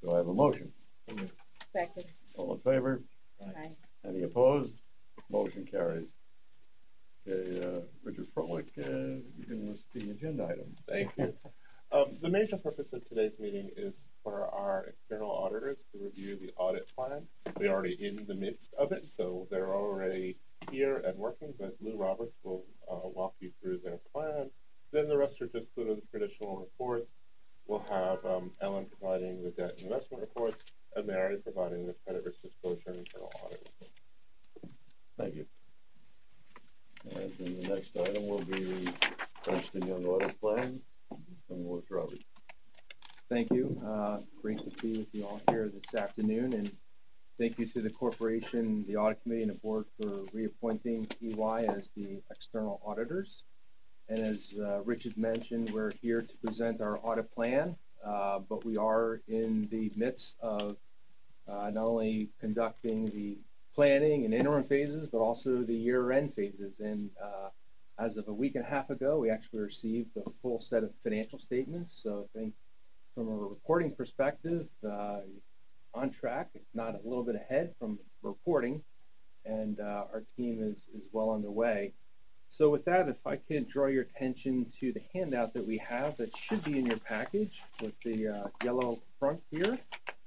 Do I have a motion? Second. All in favor? Aye. Any opposed? Motion carries. Okay, Richard Froelich, you can list the agenda items. Thank you. The major purpose of today's meeting is for our external auditors to review the audit plan. We're already in the midst of it, so they're already here and working, but Lou Roberts will walk you through their plan. Then the rest are just sort of the traditional reports. We'll have Ellen providing the debt and investment reports, and Mary providing the credit risk disclosure and internal audit report. Thank you. And then the next item will be the Ernst & Young audit plan from Louis Roberts. Thank you. Great to be with you all here this afternoon, and thank you to the corporation, the audit committee, and the board for reappointing EY as the external auditors. And as Richard mentioned, we're here to present our audit plan, but we are in the midst of not only conducting the planning and interim phases, but also the year-end phases. And as of a week and a half ago, we actually received a full set of financial statements. So I think from a reporting perspective, on track, if not a little bit ahead from reporting, and our team is well underway. So with that, if I could draw your attention to the handout that we have that should be in your package with the yellow front here.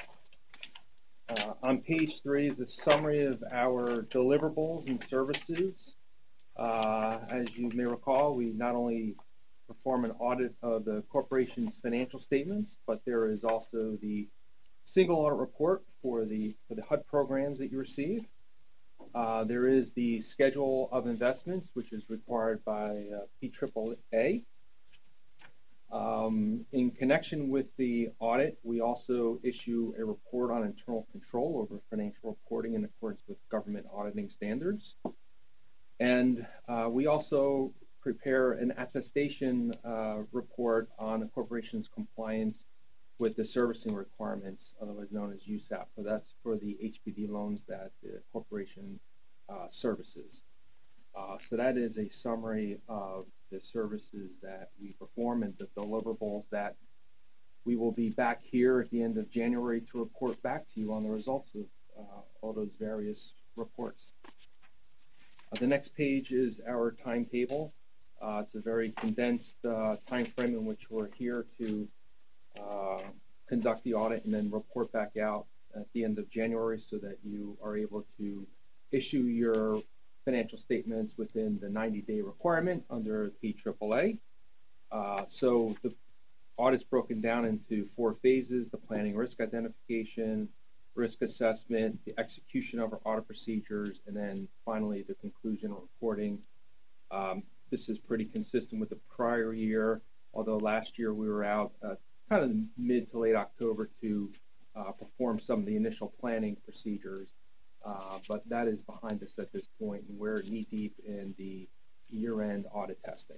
On page 3 is a summary of our deliverables and services. As you may recall, we not only perform an audit of the corporation's financial statements, but there is also the single audit report for the HUD programs that you receive. There is the schedule of investments, which is required by PAAA. In connection with the audit, we also issue a report on internal control over financial reporting in accordance with government auditing standards. And we also prepare an attestation report on the corporation's compliance with the servicing requirements, otherwise known as USAP. So that's for the HPD loans that the corporation services. So that is a summary of the services that we perform and the deliverables that we will be back here at the end of January to report back to you on the results of all those various reports. The next page is our timetable. It's a very condensed time frame in which we're here to conduct the audit and then report back out at the end of January so that you are able to issue your financial statements within the 90-day requirement under PAAA. So the audit's broken down into 4 phases: the planning, risk identification, risk assessment, the execution of our audit procedures, and then finally the conclusion reporting. This is pretty consistent with the prior year, although last year we were out kind of mid to late October to perform some of the initial planning procedures. But that is behind us at this point, and we're knee-deep in the year-end audit testing.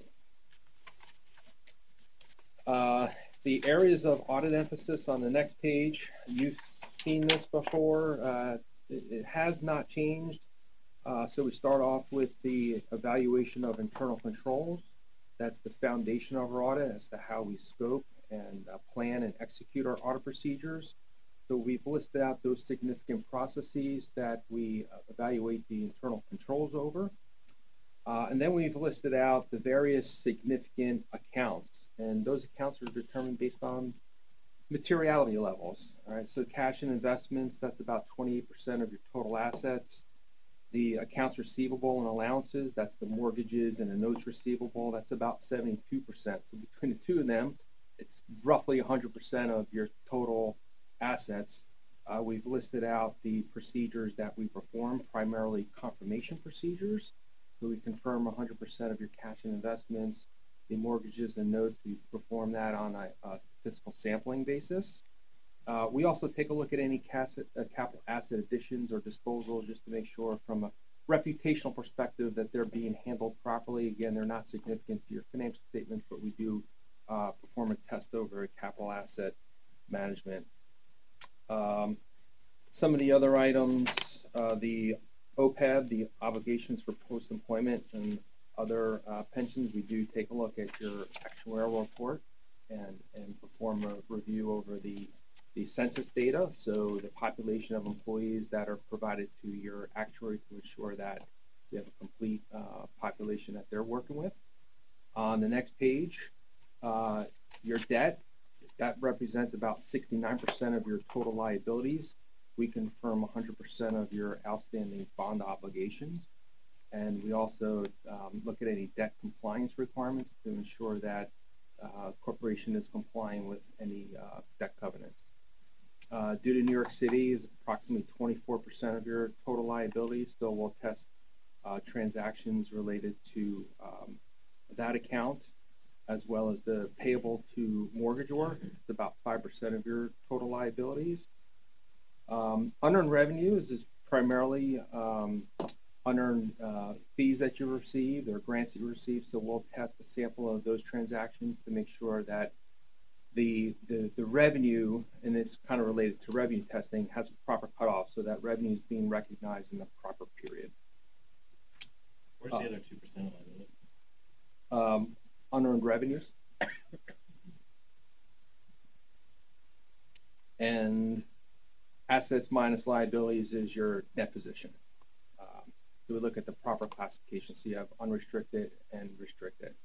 The areas of audit emphasis on the next page, you've seen this before. It has not changed. So we start off with the evaluation of internal controls. That's the foundation of our audit as to how we scope and plan and execute our audit procedures. So we've listed out those significant processes that we evaluate the internal controls over. And then we've listed out the various significant accounts. And those accounts are determined based on materiality levels. All right, so cash and investments, that's about 28% of your total assets. The accounts receivable and allowances, that's the mortgages and the notes receivable, that's about 72%. So between the two of them, it's roughly 100% of your total assets. We've listed out the procedures that we perform, primarily confirmation procedures. So we confirm 100% of your cash and investments. The mortgages and notes, we perform that on a statistical sampling basis. We also take a look at any capital asset additions or disposals just to make sure from a reputational perspective that they're being handled properly. Again, they're not significant to your financial statements, but we do perform a test over capital asset management. Some of the other items, the OPEB, the obligations for post-employment and other pensions, we do take a look at your actuarial report and perform a review over the the census data, so the population of employees that are provided to your actuary to ensure that you have a complete population that they're working with. On the next page, your debt, that represents about 69% of your total liabilities. We confirm 100% of your outstanding bond obligations. And we also look at any debt compliance requirements to ensure that corporation is complying with any debt covenants. Due to New York City, is approximately 24% of your total liabilities, so we'll test transactions related to that account, as well as the payable to mortgagor. It's about 5% of your total liabilities. Unearned revenues is primarily unearned fees that you receive or grants that you receive. So we'll test a sample of those transactions to make sure that the revenue, and it's kind of related to revenue testing, has a proper cutoff so that revenue is being recognized in the proper period. Where's the other 2% of liabilities? Unearned revenues. And assets minus liabilities is your net position. So we look at the proper classification. So you have unrestricted and restricted.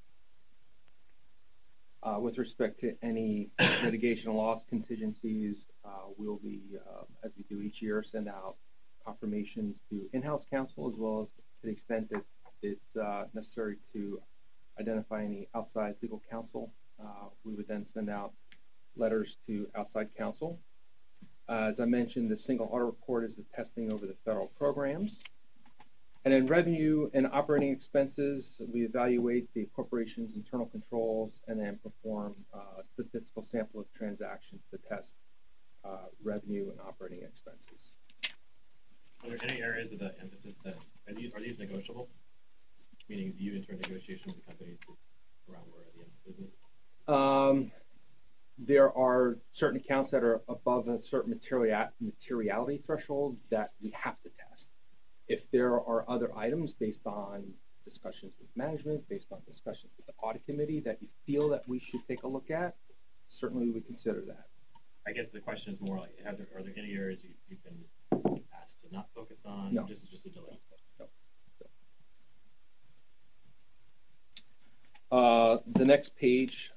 With respect to any litigation loss contingencies, we'll be, as we do each year, send out confirmations to in-house counsel, as well as to the extent that it's necessary to identify any outside legal counsel. We would then send out letters to outside counsel. As I mentioned, the single audit report is the testing over the federal programs. And in revenue and operating expenses, we evaluate the corporation's internal controls and then perform a statistical sample of transactions to test revenue and operating expenses. Are there any areas of the emphasis that are these negotiable? Meaning, do you enter a negotiation with the company around where the emphasis is? There are certain accounts that are above a certain materiality threshold that we have to test. If there are other items based on discussions with management, based on discussions with the audit committee that you feel that we should take a look at, certainly we would consider that. I guess the question is more like, are there any areas you've been asked to not focus on? No. This is just a delay. No. The next page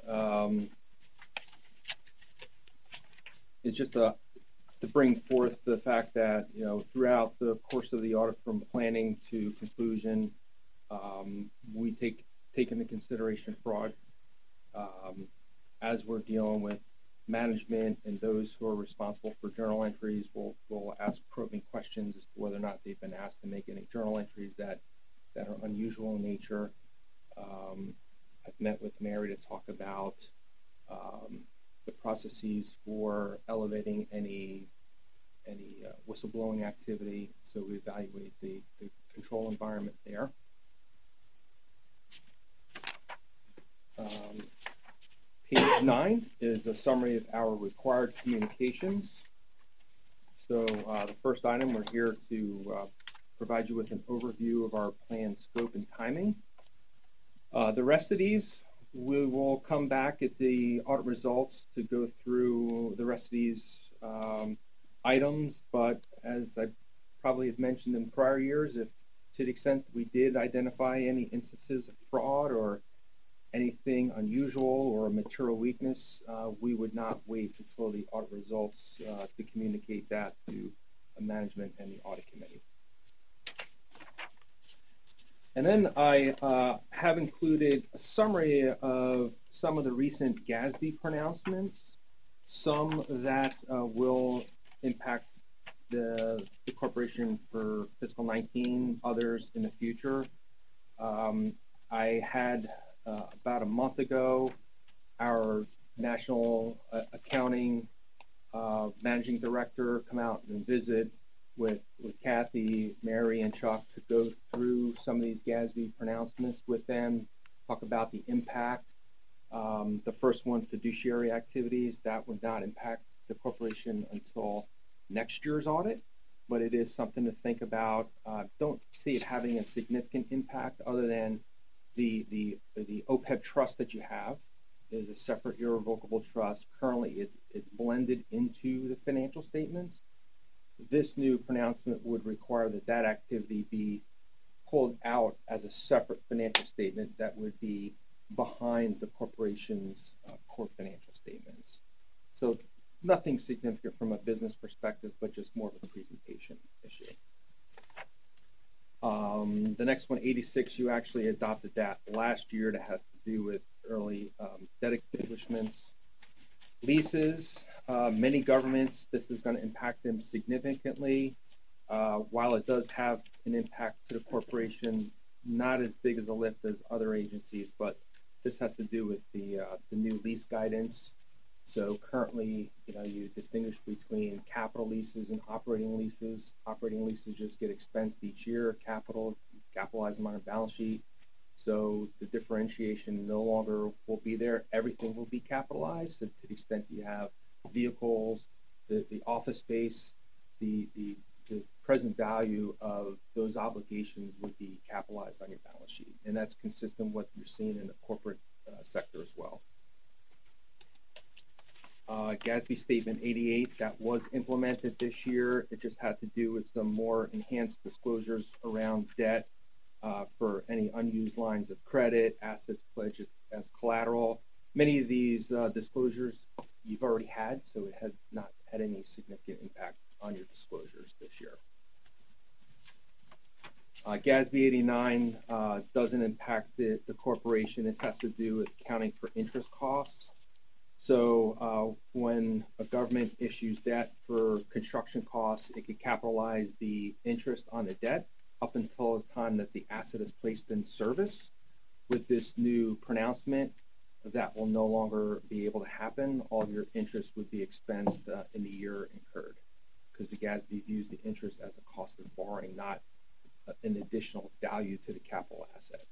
is just to bring forth the fact that, throughout the course of the audit from planning to conclusion, we take into consideration fraud as we're dealing with management and those who are responsible for journal entries. We'll ask probing questions as to whether or not they've been asked to make any journal entries that are unusual in nature. I've met with Mary to talk about the processes for elevating any whistleblowing activity, so we evaluate the control environment there. Page 9 is a summary of our required communications. So the first item, we're here to provide you with an overview of our plan, scope, and timing. The rest of these, we will come back at the audit results to go through the rest of these items, but as I probably have mentioned in prior years, if to the extent we did identify any instances of fraud or anything unusual or a material weakness, we would not wait until the audit results to communicate that to management and the audit committee. And then I have included a summary of some of the recent GASB pronouncements, some that will impact the corporation for fiscal 19, others in the future. I had about a month ago our national accounting managing director come out and visit with Kathy, Mary, and Chuck to go through some of these GASB pronouncements with them, talk about the impact. The first one, fiduciary activities, that would not impact the corporation until next year's audit, but it is something to think about. Don't see it having a significant impact other than the OPEB trust that you have is a separate irrevocable trust. Currently, it's blended into the financial statements. This new pronouncement would require that activity be pulled out as a separate financial statement that would be behind the corporation's core financial statements. So nothing significant from a business perspective, but just more of a presentation issue. The next one, 86, you actually adopted that last year. That has to do with early debt extinguishments. Leases, many governments, this is going to impact them significantly. While it does have an impact to the corporation, not as big as a lift as other agencies, but this has to do with the new lease guidance. So currently, you distinguish between capital leases and operating leases. Operating leases just get expensed each year. Capitalize them on a balance sheet. So the differentiation no longer will be there. Everything will be capitalized. So to the extent you have vehicles, the office space, the present value of those obligations would be capitalized on your balance sheet. And that's consistent with what you're seeing in the corporate sector as well. GASB Statement 88, that was implemented this year. It just had to do with some more enhanced disclosures around debt for any unused lines of credit, assets pledged as collateral. Many of these disclosures you've already had, so it has not had any significant impact on your disclosures this year. GASB 89 doesn't impact the corporation. This has to do with accounting for interest costs. So when a government issues debt for construction costs, it could capitalize the interest on the debt up until the time that the asset is placed in service. With this new pronouncement, that will no longer be able to happen. All of your interest would be expensed in the year incurred, because the GASB views the interest as a cost of borrowing, not an additional value to the capital asset.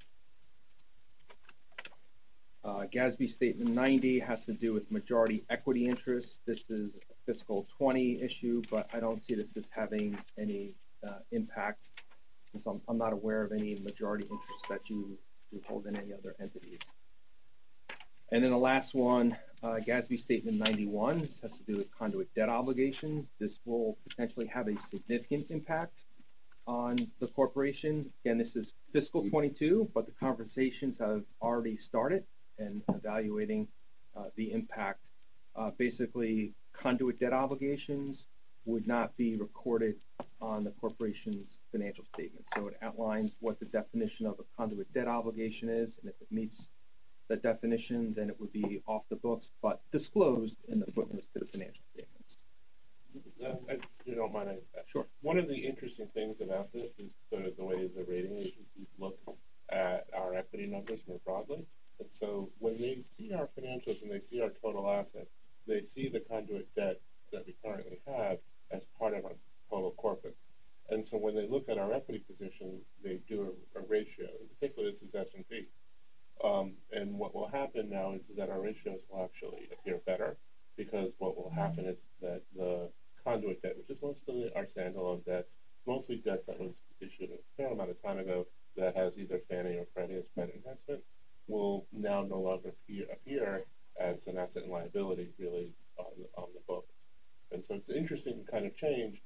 GASB Statement 90 has to do with majority equity interest. This is a fiscal 20 issue, but I don't see this as having any impact, since I'm not aware of any majority interest that you hold in any other entities. And then the last one, GASB Statement 91, this has to do with conduit debt obligations. This will potentially have a significant impact on the corporation. Again, this is fiscal 22, but the conversations have already started and evaluating the impact. Basically, conduit debt obligations would not be recorded on the corporation's financial statement. So it outlines what the definition of a conduit debt obligation is, and if it meets that definition, then it would be off the books, but disclosed in the footnotes to the financial statements. If you don't mind, Sure. One of the interesting things about this is sort of the way the rating agencies look at our equity numbers more broadly. And so when they see our financials and they see our total assets, they see the conduit debt that we currently have as part of our total corpus. And so when they look at our equity position, they do a ratio. In particular, this is S&P. And what will happen now is that our ratios will actually appear better, because what will happen is that the conduit debt, which is mostly our standalone debt, mostly debt that was issued a fair amount of time ago that has either Fannie or Freddie as credit investment, will now no longer appear as an asset and liability really on the books. And so it's an interesting kind of change.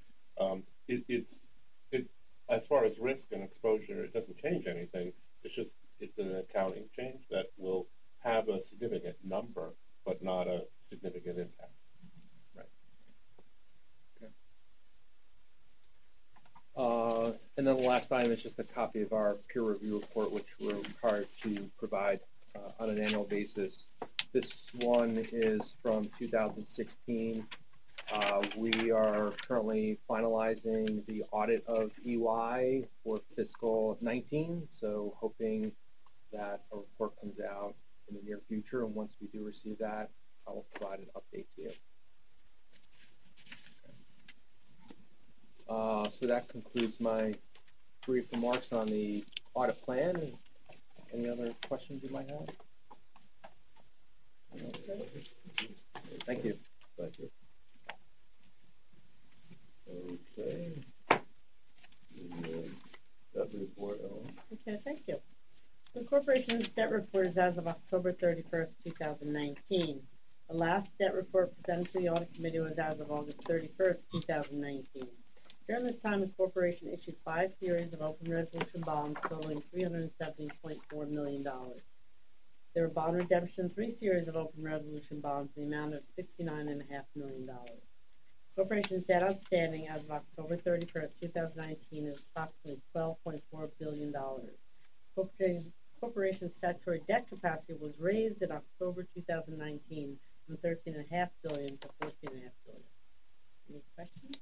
As far as risk and exposure, it doesn't change anything. It's an accounting change that will have a significant number, but not a significant impact. Right. Okay. And then the last item is just a copy of our peer review report, which we're required to provide on an annual basis. This one is from 2016. We are currently finalizing the audit of EY for fiscal 19, so hoping that a report comes out in the near future, and once we do receive that, I will provide an update to you. So that concludes my brief remarks on the audit plan. Any other questions you might have? Thank you. Thank you. Okay. That report, Ellen. Okay, thank you. The corporate Corporation's debt report is as of October 31st, 2019. The last debt report presented to the Audit Committee was as of August 31st, 2019. During this time, the corporation issued 5 series of open resolution bonds totaling $370.4 million. There were bond redemption 3 series of open resolution bonds in the amount of $69.5 million. Corporation's debt outstanding as of October 31st, 2019 is approximately $12.4 billion. Corporation's statutory debt capacity was raised in October 2019 from $13.5 billion to $14.5 billion. Any questions?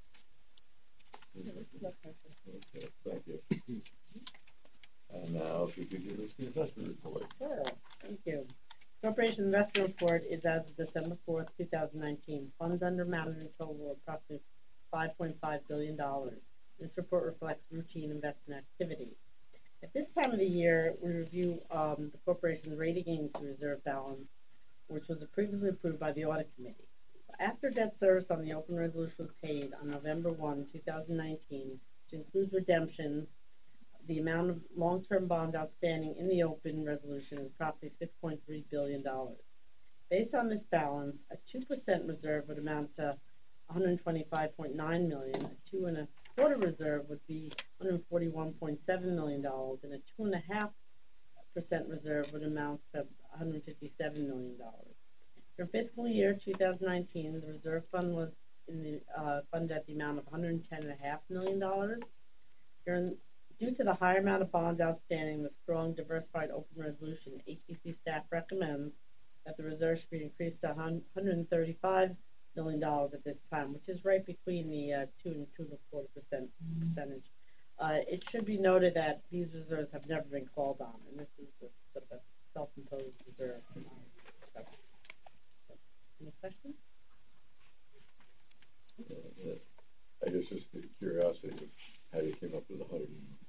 Okay, thank you. And now, if you could give us the investment report. Sure, thank you. Corporation investment report is as of December 4th, 2019. Funds under management total approximately $5.5 billion. This report reflects routine investment activity. At this time of the year, we review the corporation's rating agency reserve balance, which was previously approved by the Audit Committee. After debt service on the open resolution was paid on November 1, 2019, which includes redemptions, the amount of long-term bonds outstanding in the open resolution is approximately $6.3 billion. Based on this balance, a 2% reserve would amount to $125.9 million, a 2.25% reserve would be $141.7 million, and a 2.5% reserve would amount to $157 million. For fiscal year 2019, the reserve fund was funded at the amount of $110.5 million. Due to the higher amount of bonds outstanding and the strong diversified open resolution, HEC staff recommends that the reserve should be increased to $135 million at this time, which is right between the 2 and 2.25% percentage. It should be noted that these reserves have never been called on, and this is the self-imposed reserve. Any questions? I guess just the curiosity of how you came up with 100.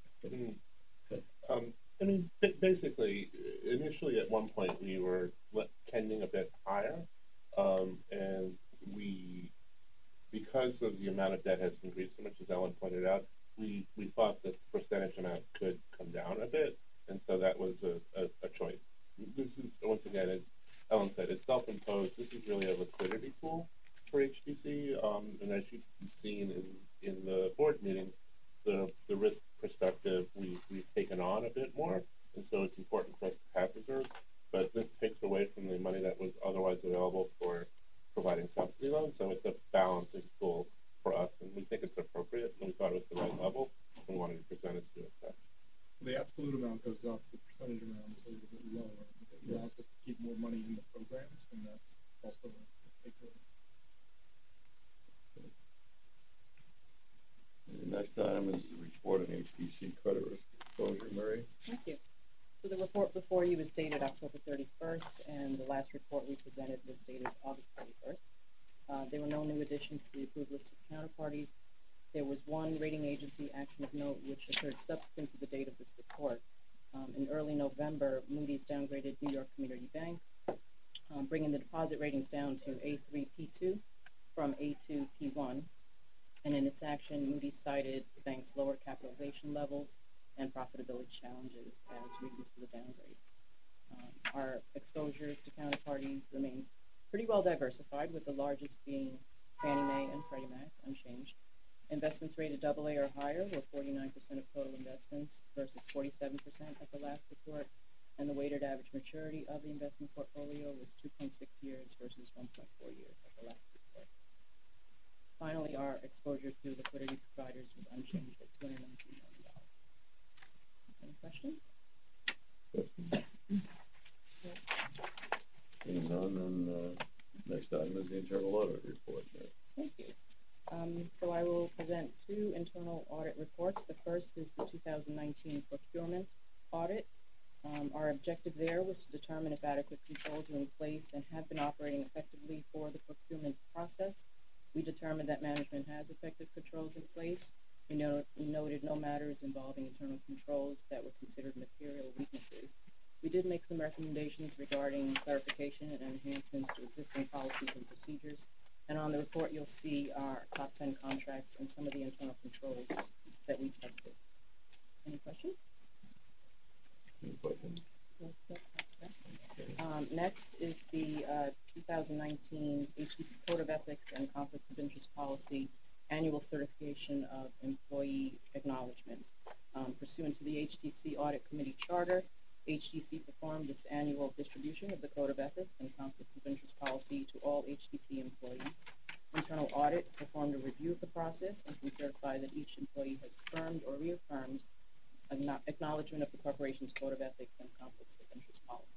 I mean, basically, initially at one point we were tending a bit higher, and because of the amount of debt has increased so much, as Ellen pointed out, we thought that the percentage amount could come down a bit, and so that was a choice. This is, once again, as Ellen said, it's self-imposed. This is really a liquidity pool for HTC, and as you've seen in the board meetings, the risk perspective we've taken on a bit more, and so it's important for us to have reserves, but this takes away from the money that was otherwise available for providing subsidy loans, so it's a balancing tool for us, and we think it's appropriate, and we thought it was the right level, and wanted to present it to us. The absolute amount goes up, the percentage amount is a little bit lower. It allows us to keep more money in the programs, and that's also a big deal. The next item is the report on HPC credit risk exposure, Mary. Thank you. So the report before you was dated October 31st, and the last report we presented was dated August 31st. There were no new additions to the approved list of counterparties. There was one rating agency action of note which occurred subsequent to the date of this report. In early November, Moody's downgraded New York Community Bank, bringing the deposit ratings down to A3/P2 from A2/P1. And in its action, Moody's cited the bank's lower capitalization levels and profitability challenges as reasons for the downgrade. Our exposures to counterparties remains pretty well diversified, with the largest being Fannie Mae and Freddie Mac, unchanged. Investments rated AA or higher were 49% of total investments versus 47% at the last report, and the weighted average maturity of the investment portfolio was 2.6 years versus 1.4 years at the last report. Finally, our exposure to liquidity providers was unchanged at $219 million. Any questions? Seeing none, and next item is the internal audit report. Thank you. So I will present 2 internal audit reports. The first is the 2019 procurement audit. Our objective there was to determine if adequate controls were in place and have been operating effectively for the procurement process. We determined that management has effective controls in place. We noted no matters involving internal controls that were considered material weaknesses. We did make some recommendations regarding clarification and enhancements to existing policies and procedures. And on the report, you'll see our top 10 contracts and some of the internal controls that we tested. Any questions? Any questions? Next is the 2019 HDC Code of Ethics and Conflict of Interest Policy Annual Certification of Employee Acknowledgement. Pursuant to the HDC Audit Committee Charter, HDC performed its annual distribution of the Code of Ethics and Conflicts of Interest Policy to all HDC employees. Internal Audit performed a review of the process and can certify that each employee has affirmed or reaffirmed acknowledgement of the corporation's Code of Ethics and Conflicts of Interest Policy.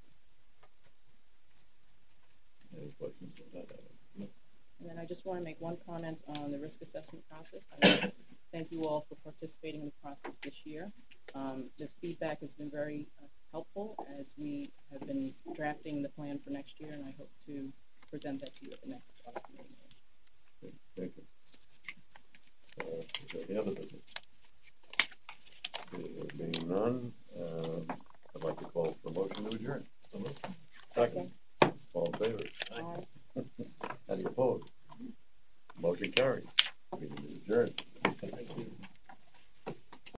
Any questions on that item? And then I just want to make one comment on the risk assessment process. I want to thank you all for participating in the process this year. The feedback has been very helpful as we have been drafting the plan for next year, and I hope to present that to you at the next audit committee meeting. Okay, thank you. Is there any other business? There being none, I'd like to call for a motion to adjourn. So moved. Second. All in favor? Aye. Any opposed? Motion carried. Meeting is adjourned.